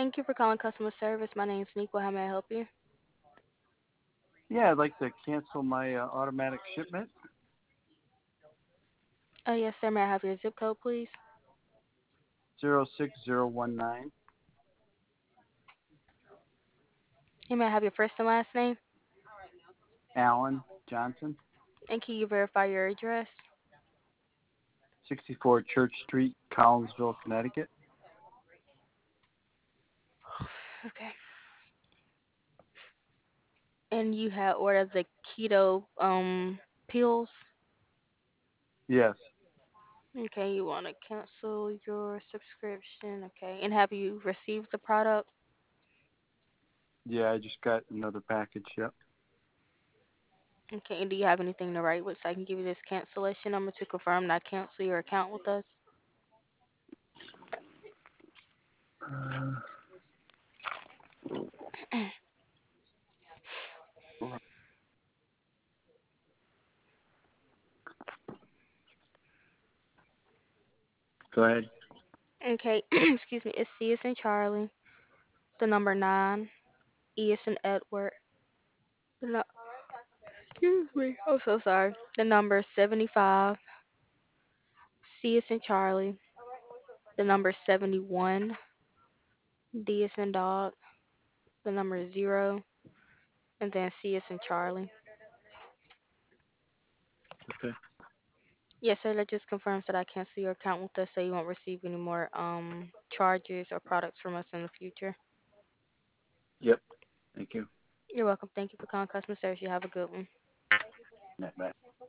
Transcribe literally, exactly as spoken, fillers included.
Thank you for calling customer service. My name is Nico. How may I help you? Yeah, I'd like to cancel my uh, automatic shipment. Oh, yes, sir. May I have your zip code, please? Zero six zero one nine. And may I have your first and last name? Alan Johnson, And can you verify your address? sixty-four Church Street, Collinsville, Connecticut. Okay. And you had ordered the keto um pills. Yes. Okay, you want to cancel your subscription. Okay. And have you received the product? Yeah, I just got another package. Yep. Okay. And do you have anything to write with so I can give you this cancellation number to confirm not cancel your account with us? Uh, Go ahead. Okay. Excuse me. It's C is in Charlie. The number nine. E is in Edward. The nu- Excuse me. I'm so sorry. The number seventy-five. C is in Charlie. The number seventy-one. D is in dog. The number zero. And then C is in Charlie. Okay. Yes, sir. That just confirms that I cancel your account with us so you won't receive any more um charges or products from us in the future. Yep. Thank you. You're welcome. Thank you for calling customer service. You have a good one. Yeah, bye.